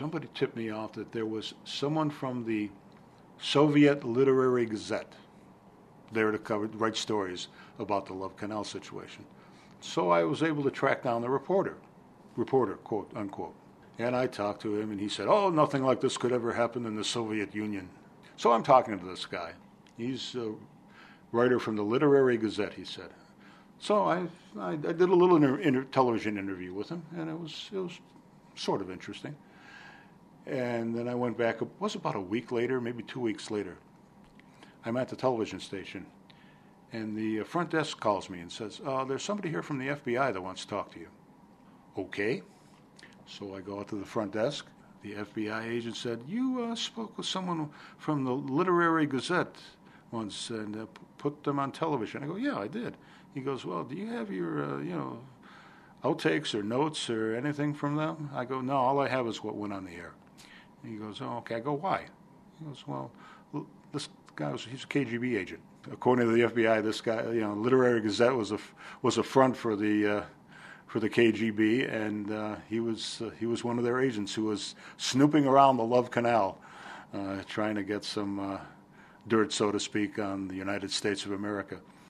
somebody tipped me off that there was someone from the Soviet Literary Gazette there to write stories about the Love Canal situation. So I was able to track down the reporter, quote unquote. And I talked to him, and he said, "Oh, nothing like this could ever happen in the Soviet Union." So I'm talking to this guy. He's a writer from the Literary Gazette, he said. So I did a little television interview with him, and it was sort of interesting. And then I went back, it was about a week later, maybe 2 weeks later. I'm at the television station, and the front desk calls me and says, "There's somebody here from the FBI that wants to talk to you." Okay. So I go out to the front desk. The FBI agent said, "You spoke with someone from the Literary Gazette once and put them on television." I go, "Yeah, I did." He goes, "Well, do you have your, outtakes or notes or anything from them?" I go, "No, all I have is what went on the air." And he goes, "Oh, okay." I go, "Why?" He goes, "Well, this guy he's a KGB agent. According to the FBI, this guy, Literary Gazette was a front for the KGB, and he was one of their agents who was snooping around the Love Canal, trying to get some dirt, so to speak, on the United States of America."